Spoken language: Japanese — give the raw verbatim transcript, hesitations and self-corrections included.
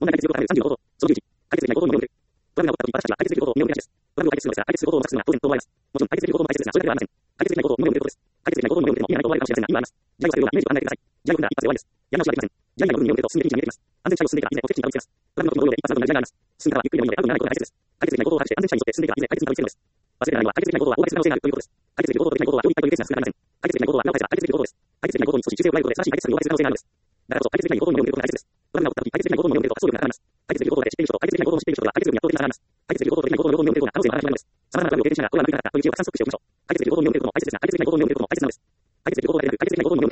問題解決両方さんじゅうの方法。そのじゅういち、解決できない方法のみを見る。トラブルが起こった時、私たちは解決できる方法を見るべきです。トラブルを解決するのですが、解決する方法をなくすのは当然と思われます。もちろん解決できる方法も大切ですが、それだけではありません。解決できない方法を見るべきです。解決できない方法を見るべきでも意味ないと思われるかもしれませんが、意味はあります。地雷を避けるようなイメージを考えてください。地雷を踏んだら一発で終わりです。やり直しはできません。地雷以外の部分によると進んでいい位置に見えてきます。安全地帯を進んでから以前目的地にたどり着けます。トラブルの時の同様で一発などの地雷があります。進んだらゆっくりでもいいので、アウトにならないことが大切です。解決できない方法を把握して安全地帯に沿って進んでいから以前解決にたどり着けるのです。忘れないのは解決できない方法は大切な可能性があるということです。解決できる方法とできない方法は両立体というケースが少なくありません。解決できない方法は裏を返せば解決できる方法です。解決できない方法に少し忠誠を加えることで正しい解決策に大切な可能性があるのです。だからこそ解決できない方法に目を向けることが大切です。トラブルが起こった時、解決できない方法に目を向けると発想力が高まります。解決できる方法だけ知っている人と解決できない方法を知っている人とは解決力に圧倒的な差があります。解決できる方法とできない方法の両方に目を向けることが可能性の話になるのです。様々なトラブルを経験しながらこれは無理だったという知恵をたくさんストックしておきましょう。解決できる方法に目を向けることも大切ですが、解決できない方法に目を向けることも大切なのです。解決できる方法だけでなく、解決できない方法に目を向ける